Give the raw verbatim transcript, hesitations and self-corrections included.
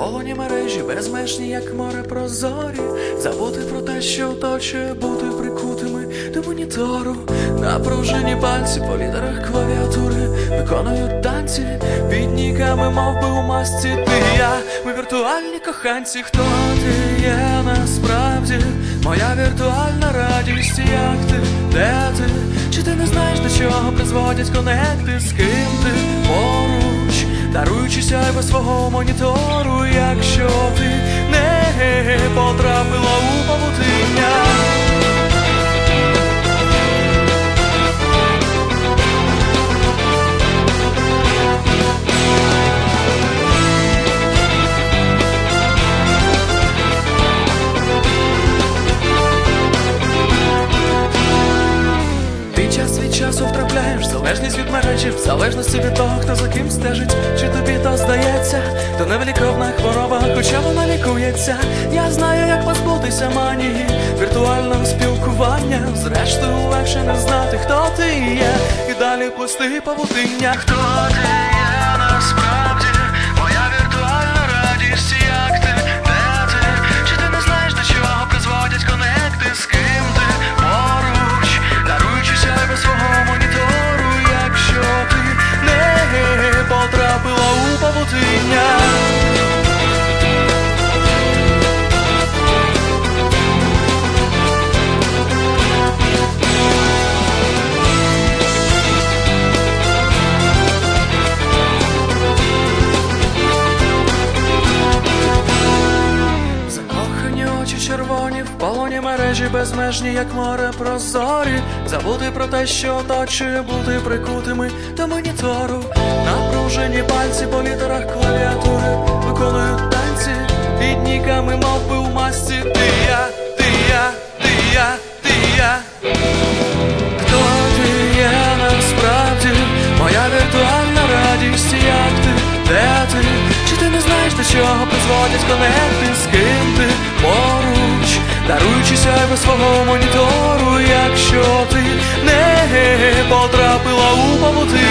полоні мережі, безмежні, як море прозорі. Забути про те, що оточує, бути прикутими до монітору. Напружені пальці по літерах клавіатури виконують танці під ніками, мов би у масці. Ти і я, ми віртуальні коханці. Хто ти є насправді? Моя віртуальна радість. Як ти? Де ти? Чи ти не знаєш, до чого призводять конекти? З ким ти поруч, даруючи сяйво свого монітору? Якщо ти не потрапила у павутиння, час від часу втрапляєш, залежність від мережі, в залежності від того, хто за ким стежить. Чи тобі то здається, то невиліковна хвороба, хоча вона лікується. Я знаю, як позбутися манії віртуального спілкування. Зрештою, легше не знати, хто ти є, і далі плести павутиння. Хто ти є насправді? Моя віртуальна радість. Як ти? Де ти? Чи ти не знаєш, до чого призводять конекти? З ким ти поруч, даруючи сяйво свого монітору? Якщо ти не потрапила у павутиння, червоні в полоні мережі, безмежні, як море прозорі. Забути про те, що оточує, бути прикутими до монітору. Напружені пальці по літерах клавіатури виконують танці під ніками, мов би у масці. Ти я, ти я, ти я, ти я. Хто ти є насправді? Моя віртуальна радість. Як ти? Де ти? Чи ти не знаєш, до чого призводять конекти? З ким ти поруч, даруючи сяйво свого монітору? Якщо ти не потрапила у павутиння,